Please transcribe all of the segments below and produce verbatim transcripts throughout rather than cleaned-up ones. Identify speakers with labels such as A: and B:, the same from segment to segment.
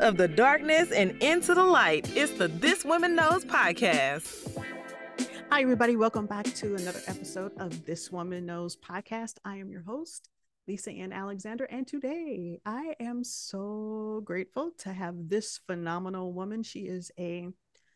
A: of the darkness and into the light. It's the This Woman Knows podcast.
B: Hi, everybody. Welcome back to another episode of This Woman Knows podcast. I am your host, Lisa Ann Alexander, and today I am so grateful to have this phenomenal woman. She is a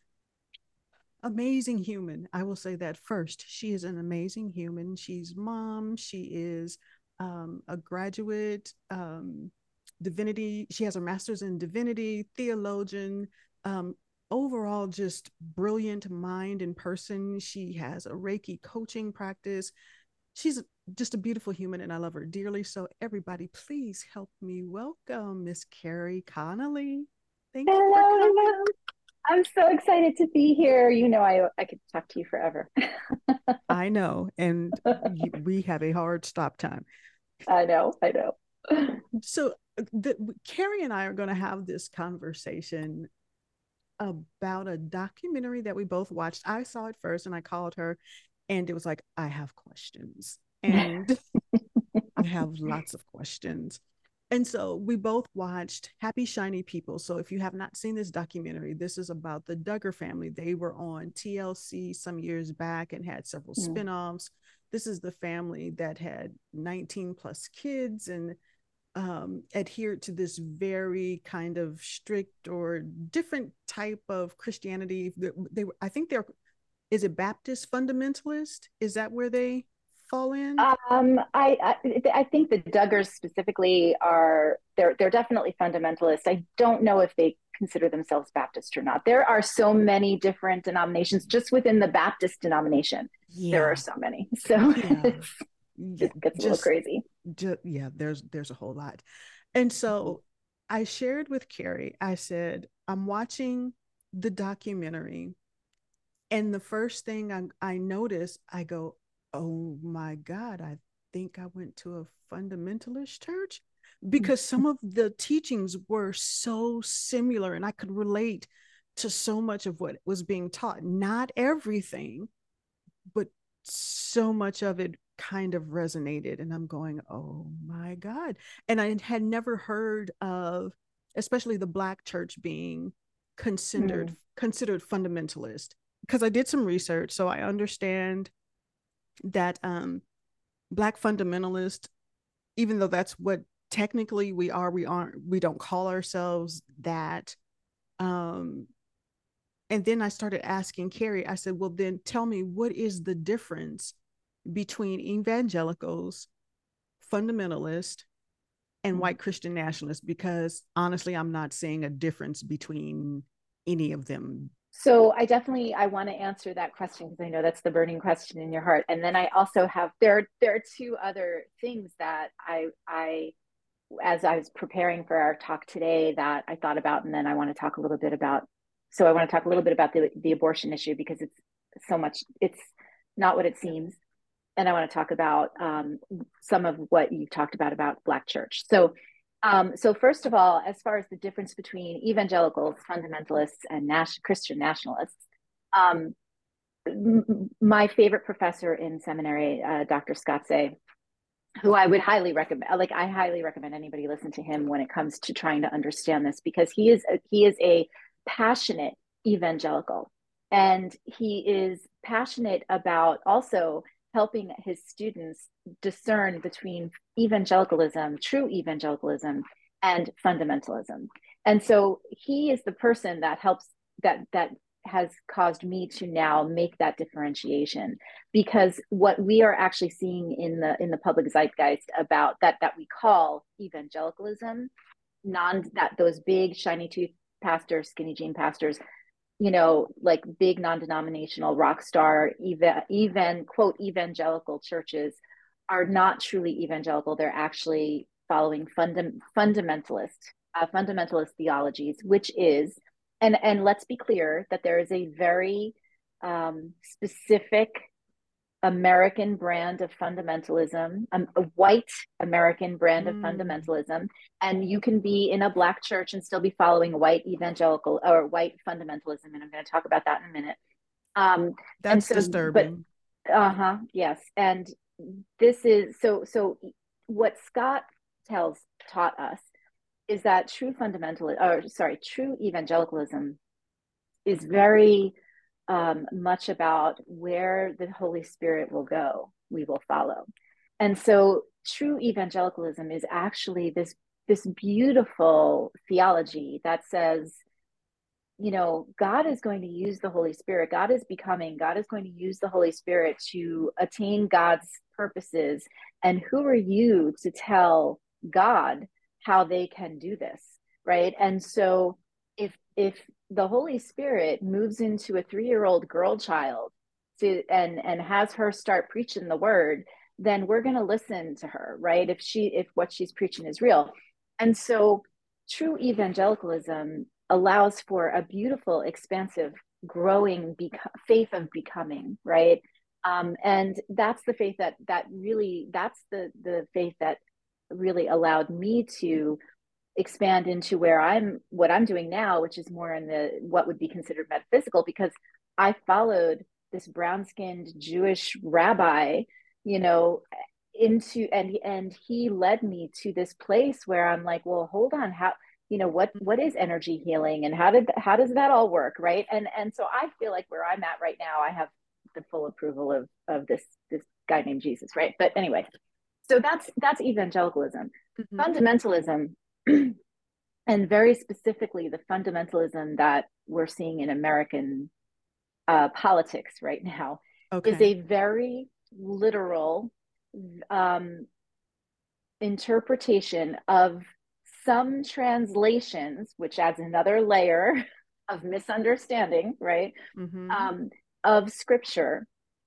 B: amazing human. I will say that first. She is an amazing human. She's mom. She is um, a graduate um, divinity. She has a master's in divinity, theologian, um, overall just brilliant mind and person. She has a Reiki coaching practice. She's just a beautiful human and I love her dearly. So everybody, please help me welcome Miss Carrie Connolly. Thank
C: hello,
B: you for coming.
C: hello. I'm so excited to be here. You know, I I could talk to you forever.
B: I know, and we have a hard stop time.
C: I know, I know.
B: So the, Carrie and I are going to have this conversation about a documentary that we both watched. I saw it first and I called her and it was like, I have questions and I have lots of questions. And so we both watched Happy Shiny People. So if you have not seen this documentary, this is about the Duggar family. They were on T L C some years back and had several mm. spinoffs. This is the family that had nineteen plus kids and um, adhered to this very kind of strict or different type of Christianity. They, they were, I think they're, is it Baptist fundamentalist? Is that where they fall in?
C: Um, I, I I think the Duggars specifically are, they're they're definitely fundamentalist. I don't know if they consider themselves Baptist or not. There are so many different denominations just within the Baptist denomination. Yeah. There are so many. So yeah. it's,
B: yeah,
C: it gets
B: just,
C: a little crazy.
B: Just, yeah, there's there's a whole lot. And so I shared with Carrie, I said, I'm watching the documentary. And the first thing I, I noticed, I go, oh my God, I think I went to a fundamentalist church because some of the teachings were so similar and I could relate to so much of what was being taught. Not everything, but so much of it kind of resonated. And I'm going, oh my God. And I had never heard of, especially the Black church being considered, mm. considered fundamentalist, because I did some research. So I understand that um, Black fundamentalist, even though that's what technically we are, we aren't, we don't call ourselves that. Um, and then I started asking Carrie, I said, well, then tell me, what is the difference between evangelicals, fundamentalists, and mm-hmm. white Christian nationalists? Because honestly, I'm not seeing a difference between any of them.
C: So I definitely, I want to answer that question because I know that's the burning question in your heart. And then I also have, there, there are two other things that I, I, as I was preparing for our talk today that I thought about, and then I want to talk a little bit about, so I want to talk a little bit about the, the abortion issue because it's so much, it's not what it seems. And I want to talk about um, some of what you've talked about, about Black church. So Um, so first of all, as far as the difference between evangelicals, fundamentalists, and nas- Christian nationalists, um, m- my favorite professor in seminary, uh, Doctor Scotze, who I would highly recommend, like I highly recommend anybody listen to him when it comes to trying to understand this, because he is a, he is a passionate evangelical, and he is passionate about also helping his students discern between evangelicalism, true evangelicalism, and fundamentalism. And so he is the person that helps, that that has caused me to now make that differentiation, because what we are actually seeing in the in the public zeitgeist about that that we call evangelicalism, non that those big shiny tooth pastors, skinny jean pastors, you know, like big non-denominational rock star, even, even quote, evangelical churches are not truly evangelical. They're actually following funda- fundamentalist, uh, fundamentalist theologies, which is, and, and let's be clear that there is a very um, specific American brand of fundamentalism, um, a white American brand of mm. fundamentalism. And you can be in a Black church and still be following white evangelical or white fundamentalism. And I'm going to talk about that in a minute. Um,
B: That's
C: so,
B: disturbing.
C: But, uh-huh, yes. And this is, so, so what Scott tells, taught us is that true fundamental, or sorry, true evangelicalism is very um, much about where the Holy Spirit will go, we will follow. And so true evangelicalism is actually this, this beautiful theology that says, you know, God is going to use the Holy Spirit. God is becoming, God is going to use the Holy Spirit to attain God's purposes. And who are you to tell God how they can do this, right? And so if if the Holy Spirit moves into a three-year-old girl child to and and has her start preaching the word, then we're going to listen to her, right? If she if what she's preaching is real. And so true evangelicalism allows for a beautiful, expansive, growing beco- faith of becoming, right? Um, and that's the faith that that really that's the the faith that really allowed me to expand into where I'm what I'm doing now, which is more in the what would be considered metaphysical, because I followed this brown-skinned Jewish rabbi, you know, into and and he led me to this place where I'm like, well, hold on, how you know what what is energy healing and how did how does that all work, right? And and so I feel like where I'm at right now, I have the full approval of of this this guy named Jesus, right? But anyway, so that's that's evangelicalism. Mm-hmm. Fundamentalism, and very specifically the fundamentalism that we're seeing in American uh, politics right now, okay, is a very literal um, interpretation of some translations, which adds another layer of misunderstanding, right? Mm-hmm. Um, of scripture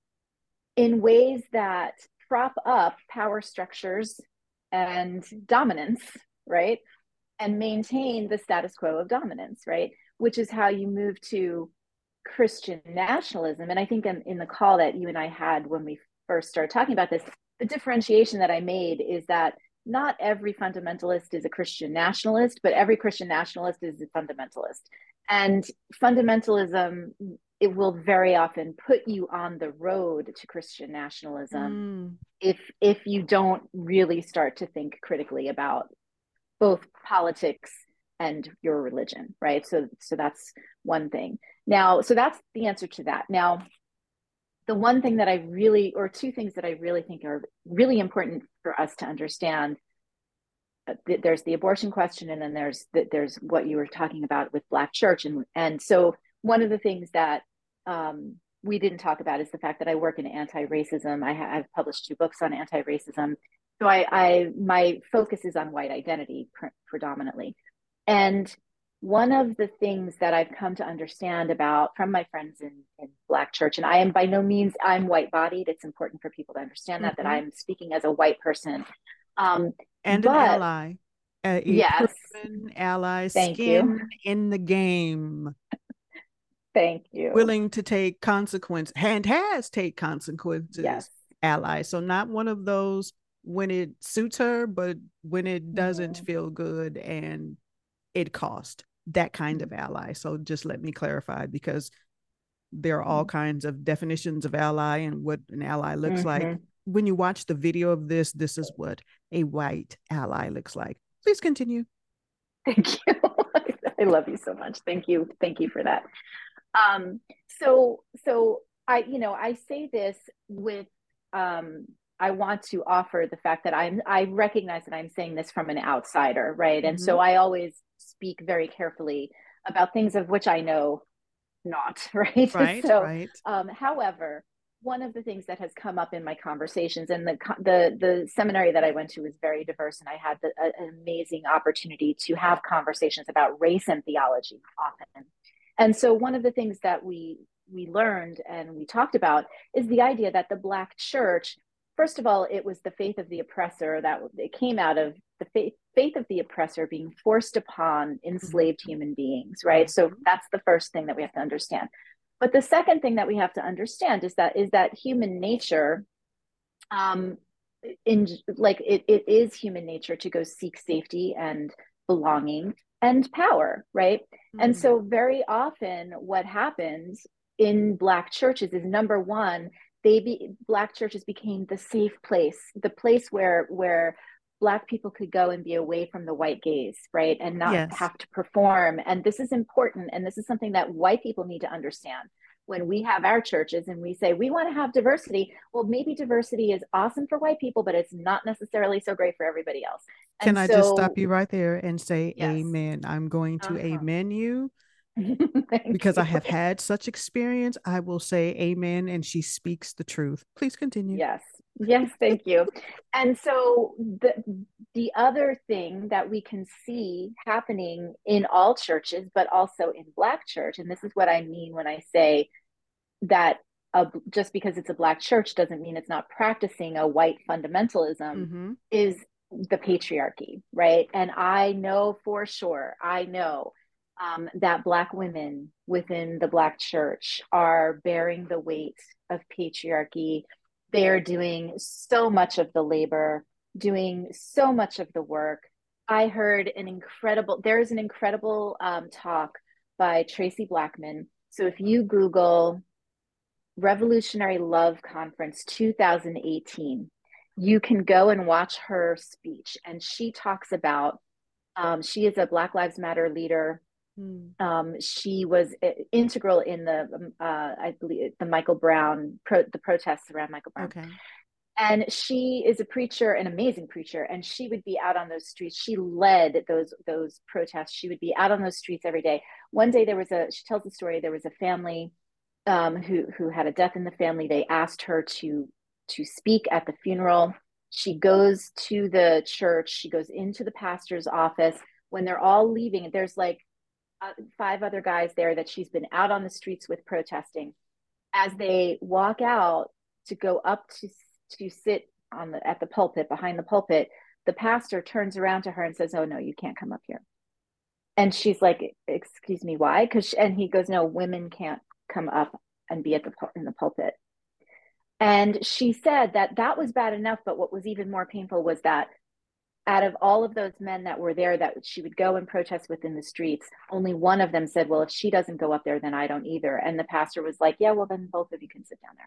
C: in ways that prop up power structures and dominance, right? And maintain the status quo of dominance, right? Which is how you move to Christian nationalism. And I think in, in the call that you and I had when we first started talking about this, the differentiation that I made is that not every fundamentalist is a Christian nationalist, but every Christian nationalist is a fundamentalist. And fundamentalism, it will very often put you on the road to Christian nationalism mm. if if you don't really start to think critically about both politics and your religion, right? So so that's one thing. Now, so that's the answer to that. Now, the one thing that I really, or two things that I really think are really important for us to understand, uh, th- there's the abortion question, and then there's th- there's what you were talking about with Black church. And, and so one of the things that um, we didn't talk about is the fact that I work in anti-racism. I ha- I've published two books on anti-racism. So I, I my focus is on white identity pr- predominantly. And one of the things that I've come to understand about from my friends in, in Black church, and I am by no means, I'm white bodied. It's important for people to understand that, mm-hmm. that I'm speaking as a white person. Um,
B: and
C: but,
B: an ally. A
C: yes.
B: proven ally,
C: Thank
B: skin
C: you.
B: in the game.
C: Thank you.
B: Willing to take consequences, and has take consequences,
C: yes.
B: ally. So not one of those when it suits her, but when it doesn't mm-hmm. feel good and it cost. That kind of ally. So just let me clarify, because there are all kinds of definitions of ally and what an ally looks mm-hmm. like. When you watch the video of this, this is what a white ally looks like. Please continue.
C: Thank you. I love you so much. Thank you. Thank you for that. Um, so, so I, you know, I say this with, um, I want to offer the fact that I'm, I recognize that I'm saying this from an outsider, right? Mm-hmm. And so I always speak very carefully about things of which I know not, right?
B: Right,
C: so,
B: right.
C: Um, however, one of the things that has come up in my conversations, and the the the seminary that I went to was very diverse, and I had the, a, an amazing opportunity to have conversations about race and theology often. And so one of the things that we we learned and we talked about is the idea that the Black church, first of all, it was the faith of the oppressor, that it came out of the faith, faith of the oppressor being forced upon enslaved mm-hmm. human beings, right? So that's the first thing that we have to understand. But the second thing that we have to understand is that is that human nature, um, in like it, it is human nature to go seek safety and belonging and power, right? Mm-hmm. And so very often what happens in Black churches is, number one, they be Black churches became the safe place, the place where where Black people could go and be away from the white gaze, right? And not
B: Yes.
C: have to perform. And this is important. And this is something that white people need to understand. When we have our churches and we say we want to have diversity, well, maybe diversity is awesome for white people, but it's not necessarily so great for everybody else. And
B: Can I
C: so,
B: just stop you right there and say
C: yes.
B: amen? I'm going to
C: Uh-huh.
B: amen you because
C: you.
B: I have had such experience. I will say amen, and she speaks the truth. Please continue.
C: Yes. Yes, thank you. And so the the other thing that we can see happening in all churches, but also in Black church, and this is what I mean when I say that a, just because it's a Black church doesn't mean it's not practicing a white fundamentalism,
B: Mm-hmm.
C: is the patriarchy, right? And I know for sure, I know um, that Black women within the Black church are bearing the weight of patriarchy. They're doing so much of the labor, doing so much of the work. I heard an incredible, there's an incredible um, talk by Tracy Blackman. So if you Google Revolutionary Love Conference two thousand eighteen, you can go and watch her speech. And she talks about, um, she is a Black Lives Matter leader. Mm. Um, she was integral in the, uh, I believe, the Michael Brown, pro, the protests around Michael Brown.
B: Okay.
C: And she is a preacher, an amazing preacher, and she would be out on those streets. She led those those protests. She would be out on those streets every day. One day there was a, she tells the story, there was a family um, who who had a death in the family. They asked her to to speak at the funeral. She goes to the church. She goes into the pastor's office. When they're all leaving, there's like uh, five other guys there that she's been out on the streets with protesting. As they walk out to go up to to sit on the at the pulpit, behind the pulpit, the pastor turns around to her and says, "Oh no, you can't come up here." And she's like, "Excuse me, why?" Because and he goes, "No, women can't come up and be at the in the pulpit." And she said that that was bad enough, but what was even more painful was that out of all of those men that were there that she would go and protest within the streets, only one of them said, "Well, if she doesn't go up there, then I don't either." And the pastor was like, "Yeah, well, then both of you can sit down there."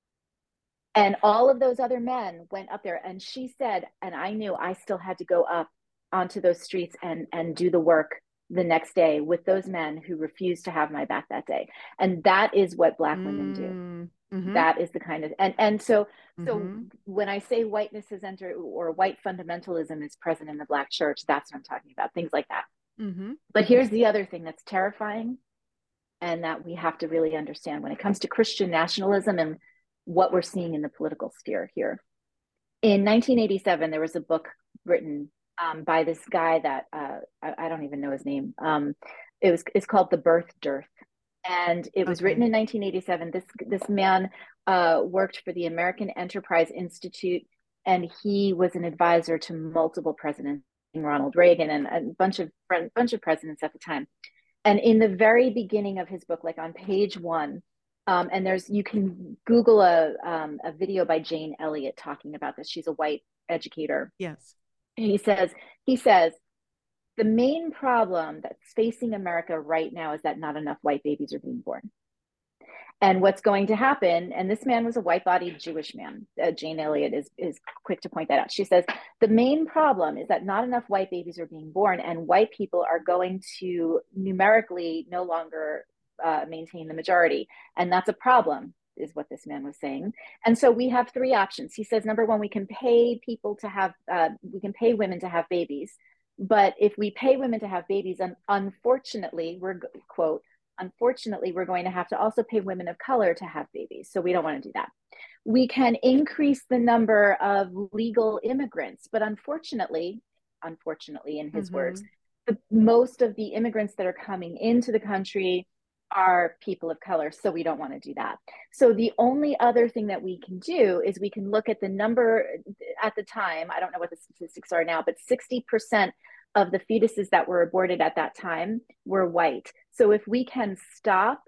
C: And all of those other men went up there, and she said, and I knew I still had to go up onto those streets and and do the work the next day with those men who refused to have my back that day. And that is what Black mm. women do. Mm-hmm. That is the kind of, and and so so mm-hmm. when I say whiteness has entered, or white fundamentalism is present in the Black church, that's what I'm talking about, things like that. Mm-hmm. But here's the other thing that's terrifying, and that we have to really understand when it comes to Christian nationalism and what we're seeing in the political sphere here. In nineteen eighty-seven, there was a book written um, by this guy that uh, I, I don't even know his name. Um, it was it's called The Birth Dearth, and it was okay. written in nineteen eighty-seven. This this man uh, worked for the American Enterprise Institute, and he was an advisor to multiple presidents, Ronald Reagan, and a bunch of bunch of presidents at the time. And in the very beginning of his book, like on page one. Um, and there's, you can Google a um, a video by Jane Elliott talking about this. She's a white educator.
B: Yes.
C: And he says, he says, the main problem that's facing America right now is that not enough white babies are being born. And what's going to happen, and this man was a white-bodied Jewish man. Uh, Jane Elliott is, is quick to point that out. She says, the main problem is that not enough white babies are being born, and white people are going to numerically no longer Uh, maintain the majority. And that's a problem, is what this man was saying. And so we have three options. He says, number one, we can pay people to have, uh, we can pay women to have babies. But if we pay women to have babies, un- unfortunately, we're, quote, unfortunately, we're going to have to also pay women of color to have babies. So we don't want to do that. We can increase the number of legal immigrants, but unfortunately, unfortunately, in his mm-hmm. words, the, most of the immigrants that are coming into the country are people of color, so we don't want to do that. So the only other thing that we can do is we can look at the number at the time. I don't know what the statistics are now, but sixty percent of the fetuses that were aborted at that time were white. So if we can stop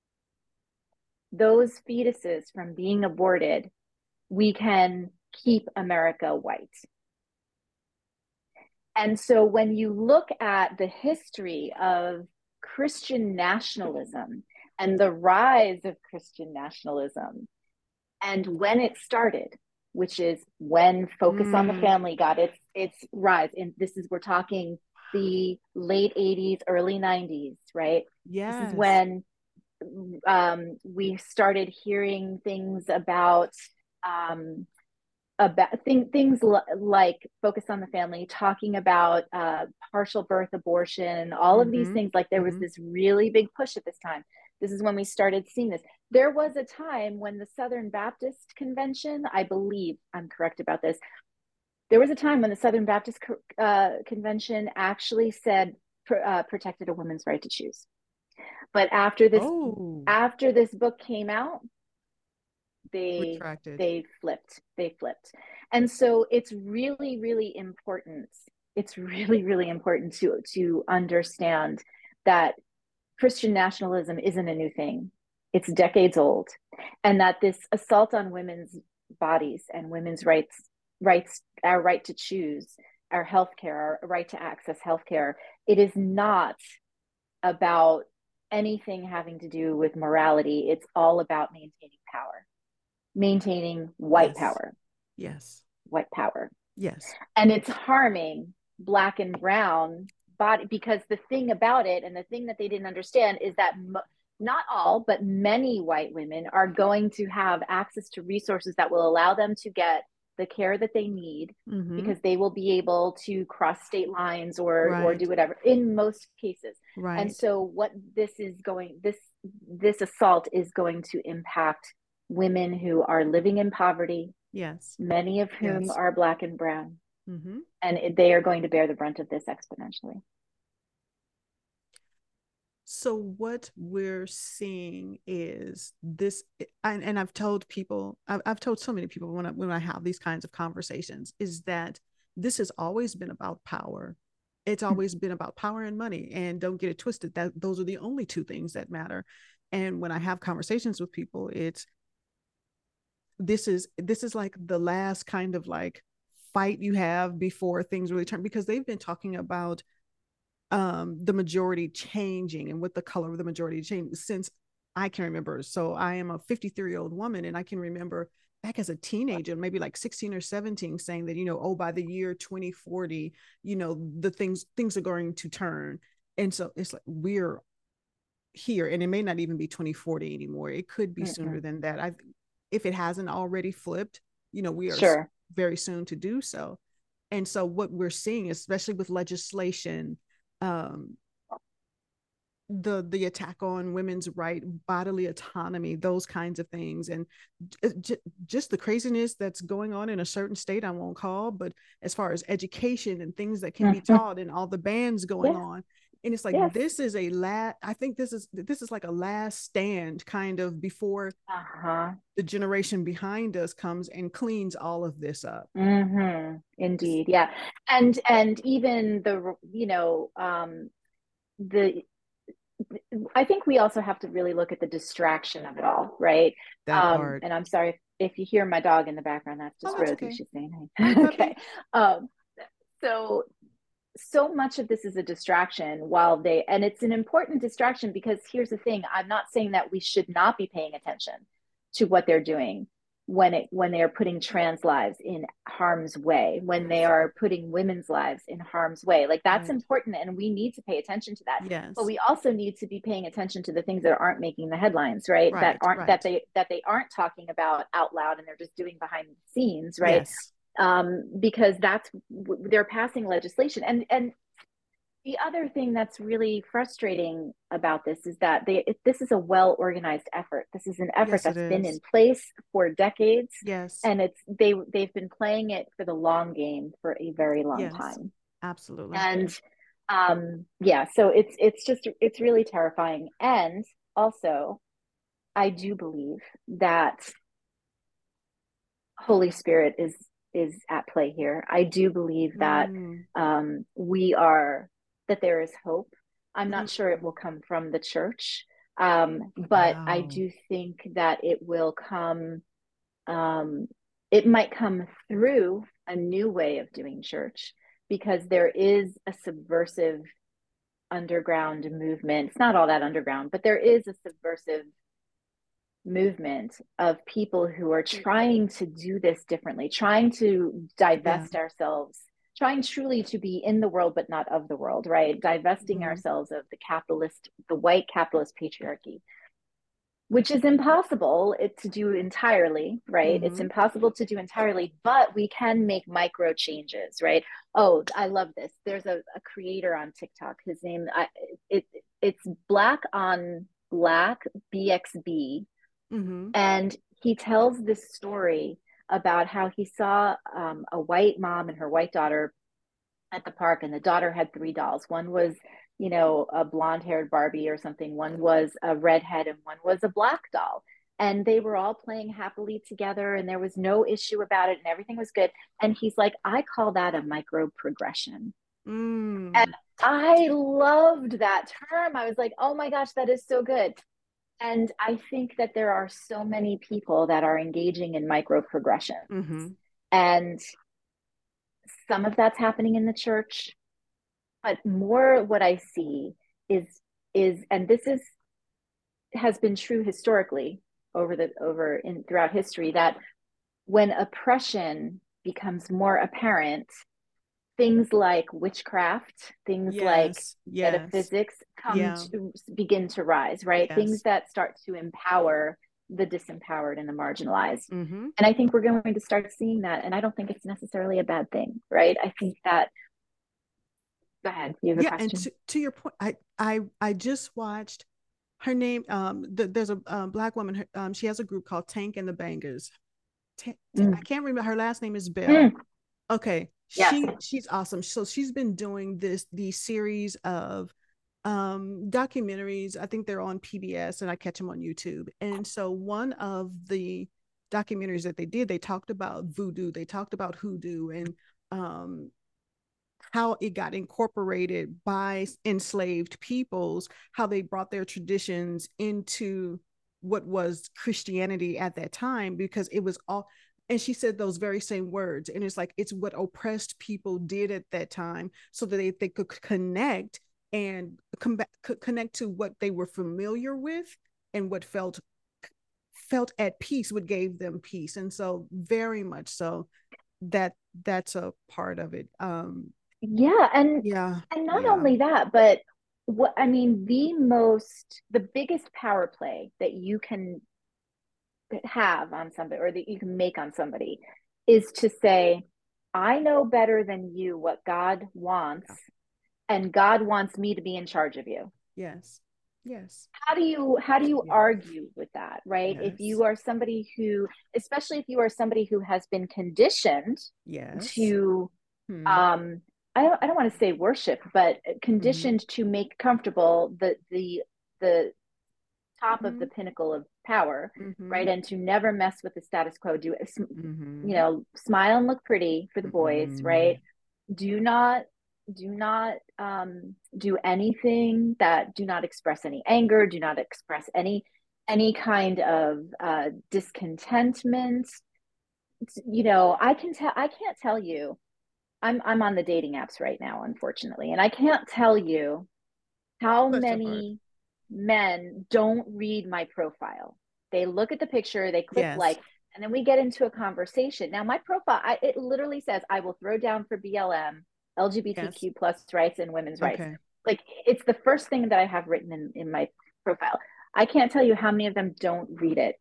C: those fetuses from being aborted, we can keep America white. And so when you look at the history of Christian nationalism and the rise of Christian nationalism and when it started, which is when Focus mm. on the Family got its its rise. And this is, we're talking the late eighties, early nineties, right?
B: Yes.
C: This is when um, we started hearing things about um, about th- things l- like focus on the family, talking about uh, partial birth abortion, all
B: mm-hmm.
C: of these things. Like there was
B: mm-hmm.
C: this really big push at this time. This is when we started seeing this. There was a time when the Southern Baptist Convention, I believe I'm correct about this, there was a time when the Southern Baptist uh, Convention actually said pr- uh, protected a woman's right to choose. But after this,
B: oh.
C: after this book came out, they
B: Retracted.
C: they flipped. They flipped. And so it's really, really important. It's really, really important to to understand that Christian nationalism isn't a new thing. It's decades old, and that this assault on women's bodies and women's rights, rights, our right to choose, our healthcare, our right to access healthcare, it is not about anything having to do with morality. It's all about maintaining power, maintaining white
B: yes.
C: power.
B: Yes.
C: White power.
B: Yes.
C: And it's harming Black and brown body, because the thing about it, and the thing that they didn't understand, is that mo- not all, but many white women are going to have access to resources that will allow them to get the care that they need, mm-hmm. because they will be able to cross state lines or right. or do whatever in most cases.
B: Right.
C: And so what this is going, this this assault is going to impact women who are living in poverty.
B: Yes.
C: Many of whom
B: yes.
C: are Black and brown.
B: Mm-hmm.
C: And it, they are going to bear the brunt of this exponentially.
B: So what we're seeing is this, and, and I've told people, I've, I've told so many people when I, when I have these kinds of conversations, is that this has always been about power. It's always been about power and money. And don't get it twisted, that those are the only two things that matter. And when I have conversations with people, it's, this is, this is like the last kind of like fight you have before things really turn, because they've been talking about um, the majority changing and what the color of the majority changed since I can remember. So I am a fifty-three year old woman, and I can remember back as a teenager, maybe like sixteen or seventeen, saying that, you know, oh, by the year twenty forty, you know, the things, things are going to turn. And so it's like, we're here, and it may not even be twenty forty anymore. It could be mm-hmm. sooner than that. I, if it hasn't already flipped, you know, we are
C: sure.
B: very soon to do so. And so what we're seeing, especially with legislation, um, the the attack on women's right, bodily autonomy, those kinds of things, and j- just the craziness that's going on in a certain state I won't call, but as far as education and things that can mm-hmm. be taught, and all the bans going yes. on, and it's like yes. this is a last. I think this is this is like a last stand, kind of, before
C: uh-huh.
B: the generation behind us comes and cleans all of this up.
C: Mm-hmm. Indeed, yeah, and and even the you know um, the. I think we also have to really look at the distraction of it all, right?
B: That
C: um,
B: part.
C: And I'm sorry if, if you hear my dog in the background. That's just
B: oh, that's
C: Rosie.
B: okay.
C: She's saying hey. Okay. Um, so, so much of this is a distraction while they, and it's an important distraction, because here's the thing. I'm not saying that we should not be paying attention to what they're doing when it when they are putting trans lives in harm's way, when they are putting women's lives in harm's way. Like that's right. important, and we need to pay attention to that.
B: Yes.
C: But we also need to be paying attention to the things that aren't making the headlines, right?
B: right
C: that aren't
B: right.
C: that they that they aren't talking about out loud, and they're just doing behind the scenes, right?
B: Yes.
C: Um, because that's, they're passing legislation. And and the other thing that's really frustrating about this is that they it, this is a well-organized effort. This is an effort yes, that's been in place for decades.
B: Yes.
C: And it's they they've been playing it for the long game for a very long
B: yes,
C: time.
B: Absolutely.
C: And um yeah, so it's it's just it's really terrifying. And also, I do believe that Holy Spirit is is at play here. I do believe that mm. um we are that there is hope. I'm not mm. sure it will come from the church, um, but wow. I do think that it will come, um, it might come through a new way of doing church, because there is a subversive underground movement. It's not all that underground, but there is a subversive movement of people who are trying to do this differently, trying to divest yeah. ourselves, trying truly to be in the world, but not of the world, right? Divesting
B: Mm-hmm.
C: ourselves of the capitalist, the white capitalist patriarchy, which is impossible it to do entirely, right?
B: Mm-hmm.
C: It's impossible to do entirely, but we can make micro changes, right? Oh, I love this. There's a, a creator on TikTok. His name, I, it, it's Black on Black, B X B.
B: Mm-hmm.
C: And he tells this story about how he saw um, a white mom and her white daughter at the park, and the daughter had three dolls. One was, you know, a blonde haired Barbie or something. One was a redhead, and one was a black doll. And they were all playing happily together, and there was no issue about it, and everything was good. And he's like, I call that a micro progression.
B: Mm.
C: And I loved that term. I was like, oh my gosh, that is so good. And I think that there are so many people that are engaging in micro progression.
B: Mm-hmm.
C: And some of that's happening in the church, but more what I see is is and this is has been true historically over the over in throughout history, that when oppression becomes more apparent, things like witchcraft, things
B: Yes.
C: like
B: Yes.
C: metaphysics come
B: Yeah.
C: to begin to rise, right?
B: Yes.
C: Things that start to empower the disempowered and the marginalized.
B: Mm-hmm.
C: And I think we're going to start seeing that. And I don't think it's necessarily a bad thing, right? I think that, go ahead, you have
B: Yeah,
C: a question?
B: and to, to your point, I I I just watched her name. Um, the, there's a um, black woman. Her, um, she has a group called Tank and the Bangers. Ta- Ta-
C: Mm.
B: I can't remember her last name is Bell.
C: Mm.
B: Okay,
C: Yes.
B: she she's awesome. So she's been doing this these series of um documentaries. I think they're on P B S, and I catch them on YouTube. And so one of the documentaries that they did, they talked about voodoo, they talked about hoodoo, and um how it got incorporated by enslaved peoples, how they brought their traditions into what was Christianity at that time, because it was all, and she said those very same words. And it's like, it's what oppressed people did at that time so that they, they could connect and come back, connect to what they were familiar with and what felt felt at peace, what gave them peace. And so very much so that that's a part of it. Um,
C: Yeah, and
B: yeah,
C: and not
B: yeah,
C: only that, but what I mean, the most the biggest power play that you can have on somebody, or that you can make on somebody, is to say, I know better than you what God wants,
B: yeah.
C: and God wants me to be in charge of you.
B: Yes, yes,
C: How do you how do you
B: yes,
C: argue with that, right? If
B: yes,
C: you are somebody who, especially if you are somebody who has been conditioned
B: yes.
C: to
B: Hmm.
C: um I don't I don't want to say worship, but
B: Mm-hmm.
C: conditioned to make comfortable the the the top of
B: Mm-hmm.
C: the pinnacle of power,
B: Mm-hmm.
C: right? And to never mess with the status quo. Do you
B: Mm-hmm.
C: know, smile and look pretty for the boys,
B: Mm-hmm.
C: right? Do not do not um do anything that do not express any anger, do not express any any kind of uh discontentment. You know, I can tell I can't tell you, I'm I'm on the dating apps right now, unfortunately, and I can't tell you how
B: Bless your heart.
C: many men don't read my profile. They look at the picture, they click
B: Yes,
C: like, and then we get into a conversation. Now, my profile, I, it literally says, I will throw down for B L M,
B: yes.
C: L G B T Q plus rights, and women's rights.
B: Okay.
C: Like, it's the first thing that I have written in, in my profile. I can't tell you how many of them don't read it.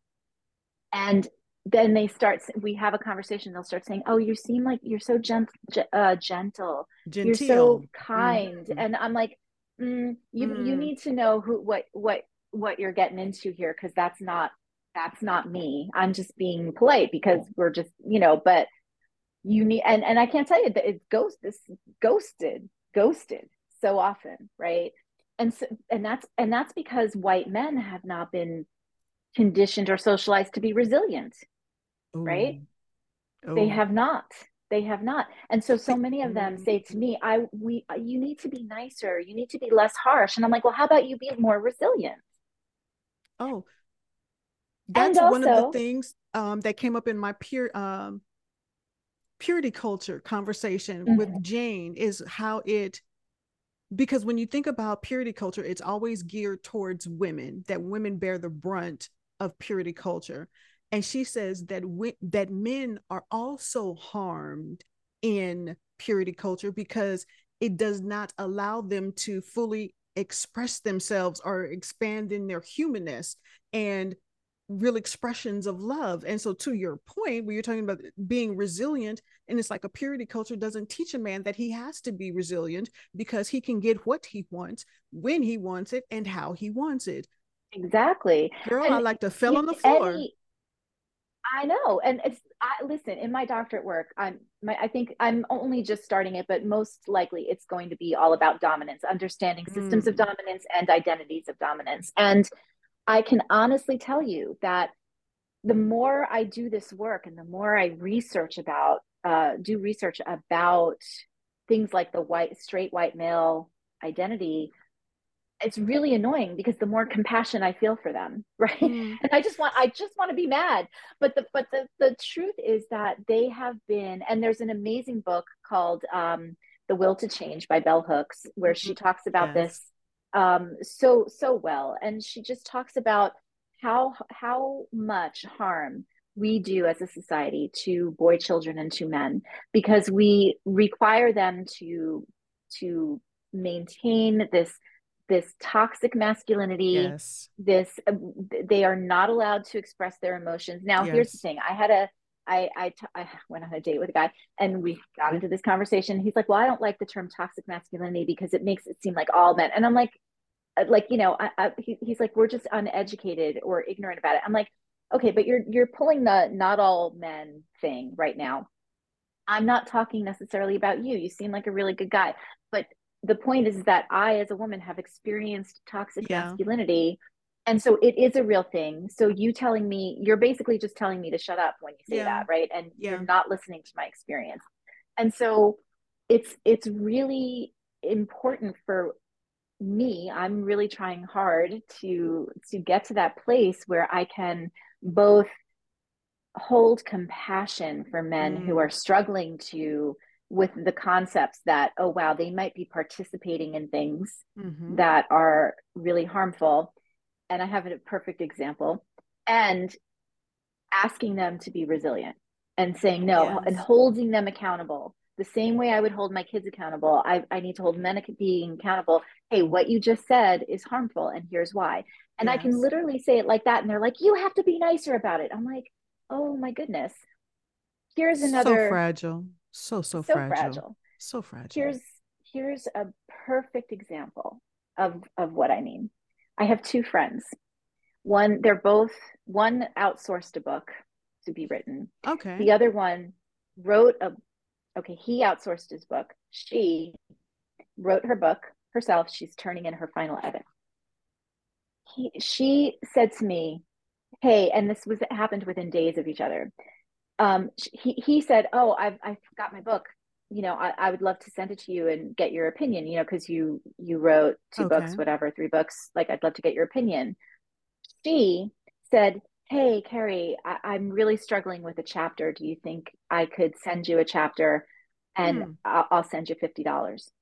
C: And then they start, we have a conversation, they'll start saying, oh, you seem like you're so gent- uh, gentle, you're so
B: Genteel.
C: kind.
B: Mm-hmm.
C: And I'm like, mm, you you
B: Mm.
C: need to know who what what what you're getting into here, because that's not that's not me. I'm just being polite because we're just, you know, but you need, and and I can't tell you that it's ghost this ghosted ghosted so often, right? And so, and that's and that's because white men have not been conditioned or socialized to be resilient, right?
B: Oh,
C: They
B: oh.
C: have not. They have not. And so so many of them say to
B: Mm.
C: me, I we you need to be nicer, you need to be less harsh. And I'm like, well, how about you be more resilient?
B: Oh,
C: And
B: that's one of the
C: also,
B: things um, that came up in my pure um, purity culture conversation with
C: mhm,
B: Jane, is how it, because when you think about purity culture, it's always geared towards women, that women bear the brunt of purity culture. And she says that we, that men are also harmed in purity culture because it does not allow them to fully express themselves or expand in their humanness and real expressions of love. And so to your point, where you're talking about being resilient, and it's like a purity culture doesn't teach a man that he has to be resilient because he can get what he wants, when he wants it, and how he wants it.
C: Exactly.
B: Girl,
C: and
B: I like to fell on the floor.
C: Any, I know. And it's, I listen, in my doctorate work, I'm my, I think I'm only just starting it, but most likely it's going to be all about dominance, understanding systems mm. of dominance and identities of dominance. And I can honestly tell you that the more I do this work and the more I research about, uh, do research about things like the white, straight white male identity, it's really annoying because the more compassion I feel for them, right? Mm. And I just want, I just want to be mad. But the, but the, the truth is that they have been, and there's an amazing book called um, The Will to Change by Bell Hooks, where mm-hmm. she talks about yes. this um, so, so well. And she just talks about how, how much harm we do as a society to boy children and to men, because we require them to, to maintain this this toxic masculinity, yes. this, uh, they are not allowed to express their emotions. Now, yes. here's the thing. I had a, I, I, t- I went on a date with a guy and we got into this conversation. He's like, well, I don't like the term toxic masculinity because it makes it seem like all men. And I'm like, like, you know, I, I, he, he's like, we're just uneducated or ignorant about it. I'm like, okay, but you're, you're pulling the not all men thing right now. I'm not talking necessarily about you. You seem like a really good guy, but the point is that I, as a woman, have experienced toxic yeah. masculinity. And so it is a real thing. So you telling me, you're basically just telling me to shut up when you say yeah. that, right? And yeah. you're not listening to my experience. And so it's, it's really important for me. I'm really trying hard to, to get to that place where I can both hold compassion for men mm. who are struggling to with the concepts that, oh, wow, they might be participating in things mm-hmm. that are really harmful. And I have a perfect example. And asking them to be resilient and saying no, yes. and holding them accountable. The same way I would hold my kids accountable, I, I need to hold men being accountable. Hey, what you just said is harmful, and here's why. And yes. I can literally say it like that. And they're like, you have to be nicer about it. I'm like, oh my goodness. Here's another.
B: So fragile. So, so,
C: so
B: fragile.
C: fragile.
B: So fragile.
C: Here's, here's a perfect example of, of what I mean. I have two friends. One, they're both, one outsourced a book to be written.
B: Okay.
C: The other one wrote a, okay, he outsourced his book. She wrote her book herself. She's turning in her final edit. He, she said to me, hey, and this was, it happened within days of each other. Um, he, he said, oh, I've, I've got my book. You know, I, I would love to send it to you and get your opinion, you know, cause you, you wrote two okay. books, whatever, three books. Like, I'd love to get your opinion. She said, hey, Carrie, I, I'm really struggling with a chapter. Do you think I could send you a chapter and hmm. I'll, I'll send you fifty dollars?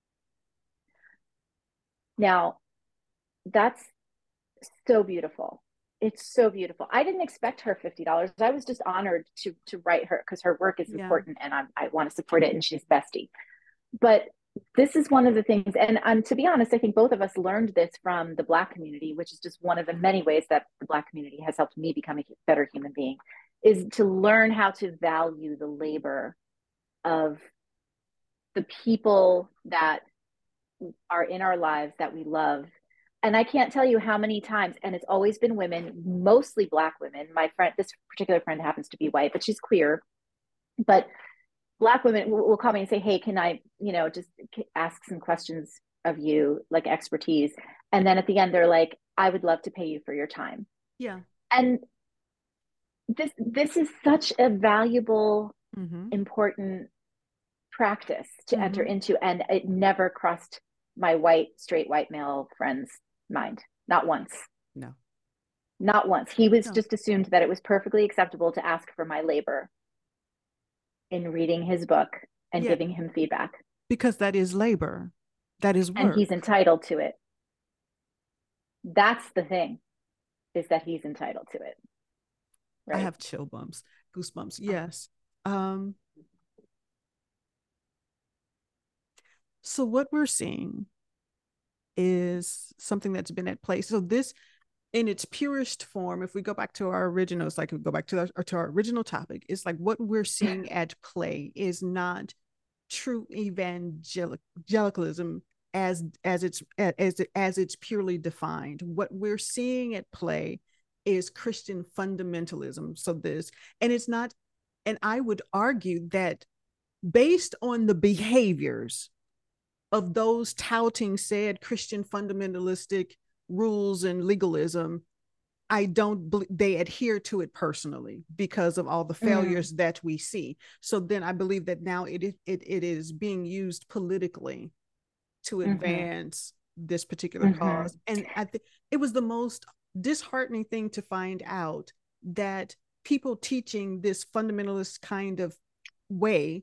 C: Now, that's so beautiful. It's so beautiful. I didn't expect her fifty dollars. I was just honored to to write her because her work is yeah. important and I'm, I want to support it and she's bestie. But this is one of the things, and um, to be honest, I think both of us learned this from the Black community, which is just one of the many ways that the Black community has helped me become a better human being, is to learn how to value the labor of the people that are in our lives that we love. And I can't tell you how many times, and it's always been women, mostly Black women. My friend, this particular friend happens to be white, but she's queer. But Black women will call me and say, hey, can I, you know, just ask some questions of you, like expertise. And then at the end, they're like, I would love to pay you for your time.
B: Yeah.
C: And this, this is such a valuable, mm-hmm. important practice to mm-hmm. enter into. And it never crossed my white, straight white male friend's mind. Not once.
B: No.
C: Not once. He was
B: no.
C: just assumed that it was perfectly acceptable to ask for my labor in reading his book and yeah. giving him feedback.
B: Because that is labor. That is work.
C: And he's entitled to it. That's the thing, is that he's entitled to it.
B: Right? I have chill bumps, goosebumps. Yes. Um, So what we're seeing is something that's been at play. So this, in its purest form, if we go back to our originals, like we go back to our, to our original topic, it's like what we're seeing at play is not true evangelicalism as as it's as as it's purely defined. What we're seeing at play is Christian fundamentalism. So this, and it's not, and I would argue that based on the behaviors of those touting said Christian fundamentalistic rules and legalism, I don't believe they adhere to it personally because of all the failures mm. that we see. So then I believe that now it it, it is being used politically to advance mm-hmm. this particular mm-hmm. cause. And I think it was the most disheartening thing to find out that people teaching this fundamentalist kind of way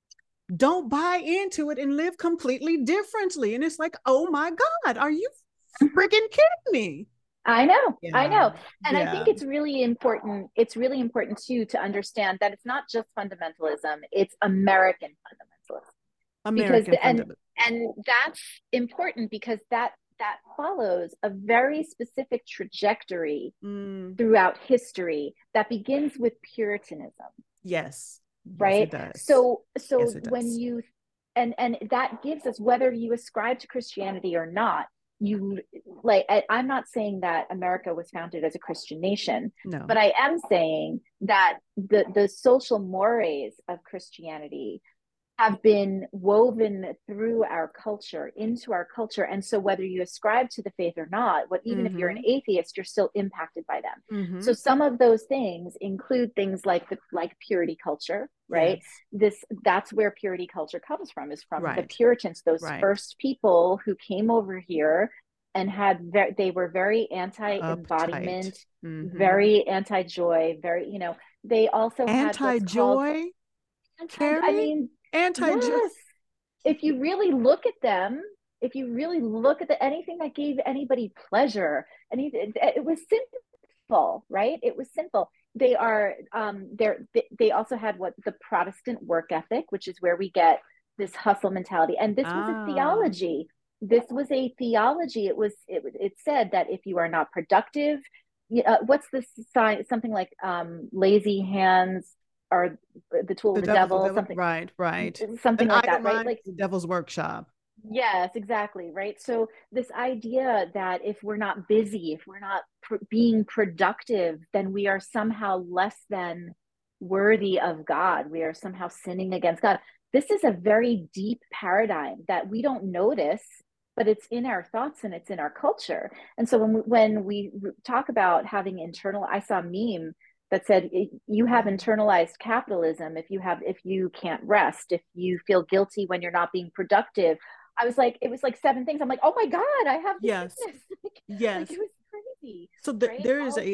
B: don't buy into it and live completely differently. And it's like, oh my God, are you freaking kidding me?
C: I know, yeah. I know. And yeah. I think it's really important. It's really important too, to understand that it's not just fundamentalism, it's American fundamentalism.
B: American
C: because, and, and that's important because that, that follows a very specific trajectory mm. throughout history that begins with Puritanism.
B: Yes.
C: Right.
B: Yes,
C: so, so
B: yes,
C: when you, and, and that gives us, whether you ascribe to Christianity or not, you like, I, I'm not saying that America was founded as a Christian nation,
B: no.
C: but I am saying that the, the social mores of Christianity have been woven through our culture, into our culture. And so whether you ascribe to the faith or not, what even mm-hmm. if you're an atheist, you're still impacted by them. Mm-hmm. So some of those things include things like the like purity culture, right? Yes. This that's where purity culture comes from, is from right. the Puritans, those right. first people who came over here and had very, they were very anti-embodiment, mm-hmm. very anti-joy, very, you know, they also
B: anti-joy.
C: Had what's called, anti, I mean, Anti-joy. Yes. If you really look at them, if you really look at the, anything that gave anybody pleasure, and it, it was simple, right? It was simple. They are, um, they're, they also had what the Protestant work ethic, which is where we get this hustle mentality. And this was
B: ah.
C: a theology. This was a theology. It was, it, it said that if you are not productive, uh, what's the sign? Something like um, lazy hands or the tool of the, the devil, devil, something
B: right, right,
C: something
B: An
C: like that, right? Like
B: the devil's workshop.
C: Yes, exactly, right. So this idea that if we're not busy, if we're not pr- being productive, then we are somehow less than worthy of God. We are somehow sinning against God. This is a very deep paradigm that we don't notice, but it's in our thoughts and it's in our culture. And so when we, when we talk about having internal, I saw a meme that said you have internalized capitalism if you have if you can't rest, if you feel guilty when you're not being productive. I was like, it was like seven things. I'm like, oh my God, I have this
B: yes
C: business. like,
B: yes
C: like, it was crazy.
B: So the,
C: right?
B: there is
C: All...
B: a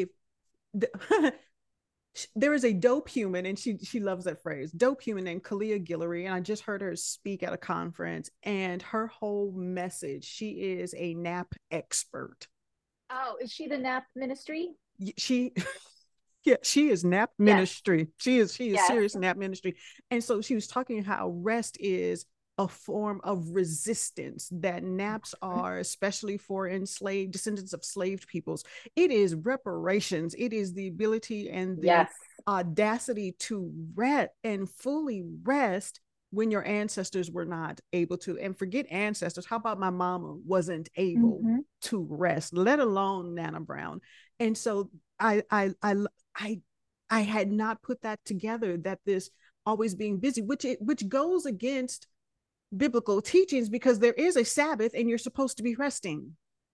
B: the, there is a dope human, and she she loves that phrase, dope human, named Kalia Guillory, and I just heard her speak at a conference, and her whole message, she is a nap expert.
C: Oh, is she the nap ministry?
B: She Yeah, she is nap ministry. Yes. She is she is yes. serious nap ministry. And so she was talking how rest is a form of resistance, that naps are, especially for enslaved descendants of enslaved peoples. It is reparations. It is the ability and the
C: yes.
B: audacity to rest and fully rest when your ancestors were not able to. And forget ancestors. How about my mama wasn't able mm-hmm. to rest, let alone Nana Brown. And so I, I, I, I, I had not put that together, that this always being busy, which it, which goes against biblical teachings, because there is a Sabbath and you're supposed to be resting.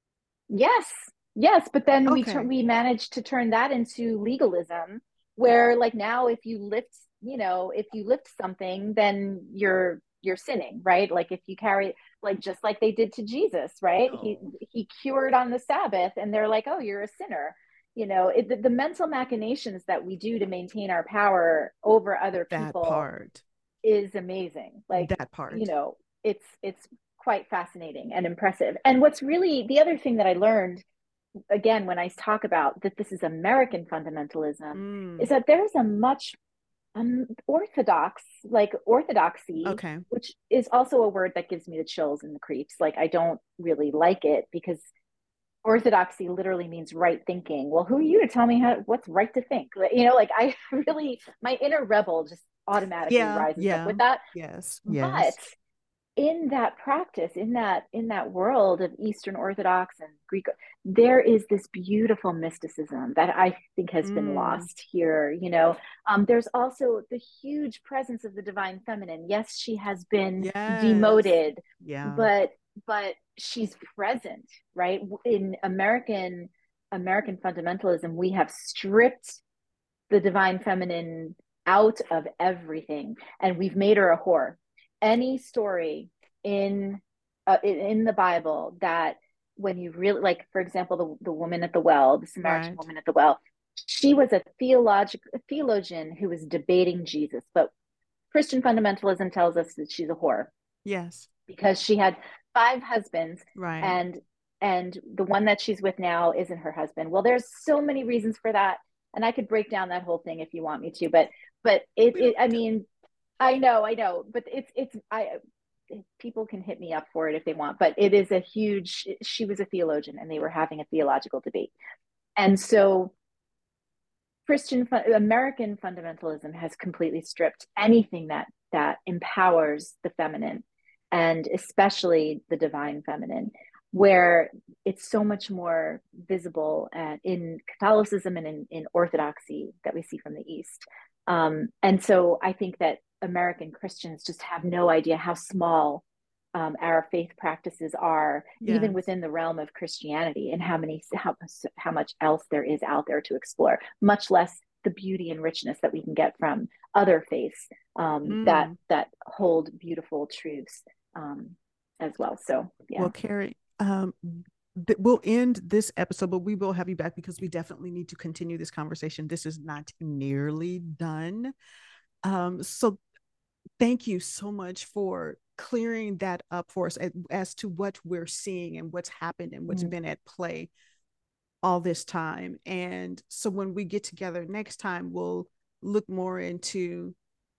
C: Yes, yes, but then okay. we tur- we managed to turn that into legalism, where like now if you lift, you know, if you lift something, then you're you're sinning, right? Like if you carry, like just like they did to Jesus, right? No. He he cured on the Sabbath, and they're like, oh, you're a sinner. You know, it, the, the mental machinations that we do to maintain our power over other
B: that
C: people
B: part
C: is amazing. Like
B: that part,
C: you know, it's it's quite fascinating and impressive. And what's really the other thing that I learned, again, when I talk about that this is American fundamentalism, mm. is that there's a much um, orthodox, like orthodoxy,
B: Okay.
C: which is also a word that gives me the chills and the creeps. Like, I don't really like it because orthodoxy literally means right thinking. Well, who are you to tell me how what's right to think? You know, like I really, my inner rebel just automatically
B: Yeah.
C: rises up
B: Yeah.
C: with that.
B: Yes.
C: But
B: Yes.
C: in that practice, in that in that world of Eastern Orthodox and Greek, there is this beautiful mysticism that I think has been
B: Mm.
C: lost here. You know, um, there's also the huge presence of the divine feminine. Yes, she has been
B: Yes.
C: demoted,
B: Yeah.
C: but but she's present, right? In American American fundamentalism, we have stripped the divine feminine out of everything, and we've made her a whore. Any story in uh, in the Bible that, when you really, like, for example, the, the woman at the well, the Samaritan
B: Right.
C: woman at the well, she was a theologic a theologian who was debating Jesus, but Christian fundamentalism tells us that she's a whore.
B: Yes.
C: Because she had five husbands,
B: right.
C: and and the one that she's with now isn't her husband. Well, there's so many reasons for that, and I could break down that whole thing if you want me to, but but it, it I mean, I know, I know, but it's it's I people can hit me up for it if they want, but it is a huge, she was a theologian and they were having a theological debate. And so Christian American fundamentalism has completely stripped anything that that empowers the feminine, and especially the divine feminine, where it's so much more visible uh, in Catholicism and in, in Orthodoxy that we see from the East. Um, and so I think that American Christians just have no idea how small um, our faith practices are, yes. even within the realm of Christianity, and how many, how, how much else there is out there to explore, much less the beauty and richness that we can get from other faiths um, mm. that that hold beautiful truths um, as well. So, yeah.
B: Well, Carrie, um, th- we'll end this episode, but we will have you back because we definitely need to continue this conversation. This is not nearly done. Um, so thank you so much for clearing that up for us as, as to what we're seeing and what's happened and what's mm. been at play all this time. And so when we get together next time, we'll look more into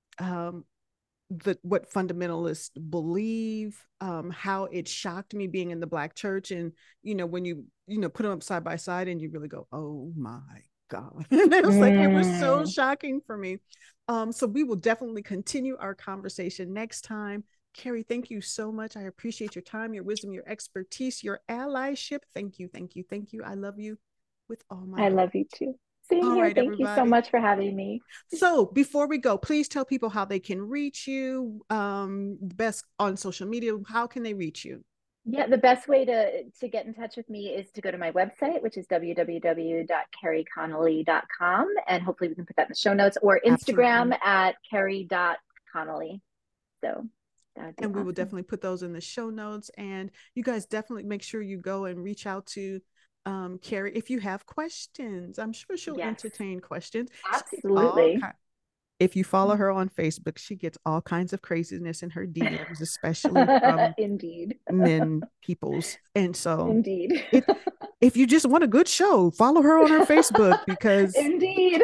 B: um, the what fundamentalists believe, um, how it shocked me being in the Black church. And, you know, when you, you know, put them up side by side and you really go, oh my God. And it was mm. like, it was so shocking for me. Um, so we will definitely continue our conversation next time. Carrie, thank you so much. I appreciate your time, your wisdom, your expertise, your allyship. Thank you, thank you, thank you. I love you with all my
C: I heart. Love you too. Same all here. Right, thank everybody. You so much for having me.
B: So before we go, please tell people how they can reach you, um, best on social media. How can they reach you?
C: Yeah, the best way to, to get in touch with me is to go to my website, which is w w w dot carrie connolly dot com. And hopefully we can put that in the show notes, or Instagram Absolutely. At carrie dot connolly. So
B: and awesome. We will definitely put those in the show notes. And you guys definitely make sure you go and reach out to um, Carrie if you have questions. I'm sure she'll yes. entertain questions.
C: Absolutely.
B: If you follow her on Facebook, she gets all kinds of craziness in her D Ms, especially from
C: Indeed.
B: men peoples. And so
C: Indeed.
B: it, if you just want a good show, follow her on her Facebook because
C: Indeed.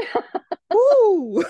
B: Woo,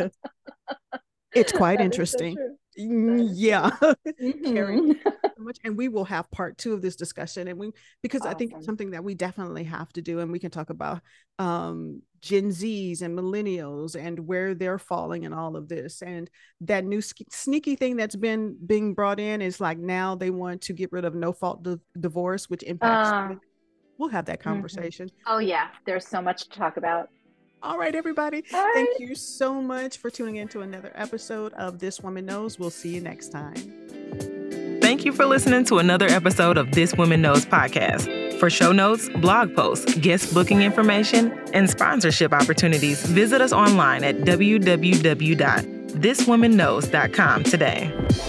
B: it's quite that interesting.
C: So
B: yeah.
C: Mm-hmm.
B: Carrie, so much. And we will have part two of this discussion. And we, because awesome. I think it's something that we definitely have to do. And we can talk about um, Gen Zs and millennials and where they're falling in all of this. And that new sk- sneaky thing that's been being brought in is like, now they want to get rid of no fault di- divorce, which impacts. Uh, we'll have that conversation.
C: Mm-hmm. Oh yeah. There's so much to talk about.
B: All right, everybody.
C: All right.
B: Thank you so much for tuning in to another episode of This Woman Knows. We'll see you next time.
A: Thank you for listening to another episode of This Woman Knows podcast. For show notes, blog posts, guest booking information, and sponsorship opportunities, visit us online at w w w dot this woman knows dot com today.